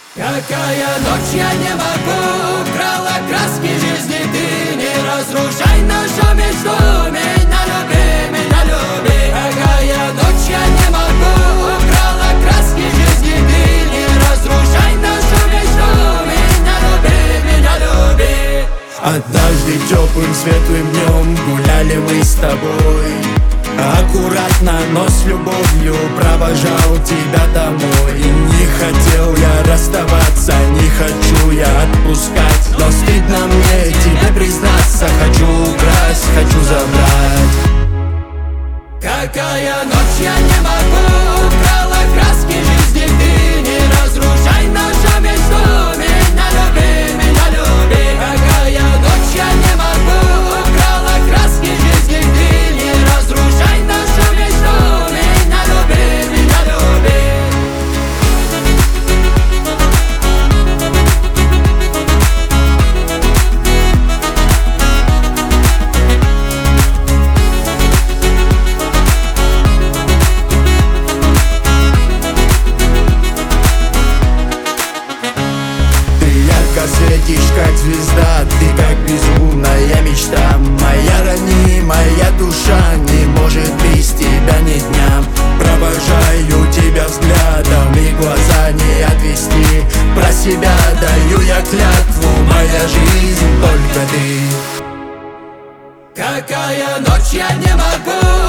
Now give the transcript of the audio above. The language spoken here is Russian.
Какая ночь, я не могу, украла краски жизни ты. Не разрушай нашу мечту, меня люби, меня люби. Какая ночь, я не могу, украла краски жизни ты. Не разрушай нашу мечту, меня люби, меня люби. Однажды теплым светлым днем гуляли мы с тобой. Аккуратно, но с любовью провожал тебя домой. И не хотел я расставаться, не хочу я отпускать. Но стыдно мне тебе признаться, хочу украсть, хочу забрать. Какая ночь, я не могу, украла краски жизни ты. Не разрушай нашу мечту, меня люби, меня люби. Какая ночь, я не могу, украла краски жизни ты. Не разрушай нашу мечту, меня люби, меня люби. Светишь как звезда, ты как безумная мечта. Моя ранимая душа не может без тебя ни дня. Провожаю тебя взглядом и глаза не отвести. Про себя даю я клятву, моя жизнь только ты. Какая ночь, я не могу,